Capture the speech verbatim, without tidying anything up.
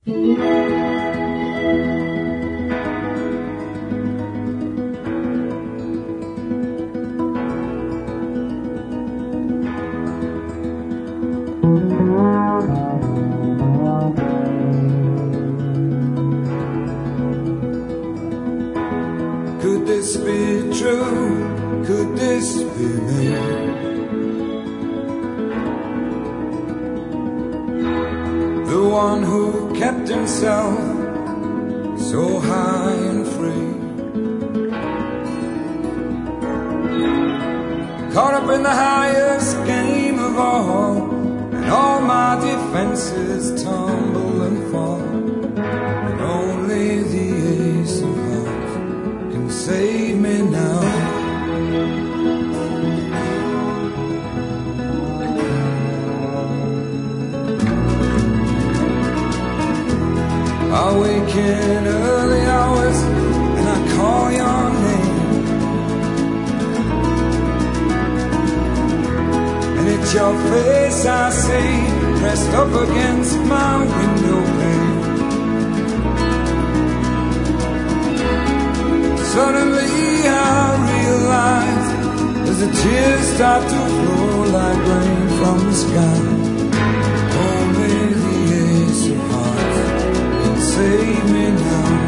Could this be true? Could this be me? The one who kept himself so high and free, caught up in the highest game of all, and all my defenses tumble and fall, and only the ace of hearts can save me now. I wake in early hours and I call your name, and it's your face I see pressed up against my window pane. Suddenly I realize as the tears start to flow like rain from the sky, only the ace of hearts save me now.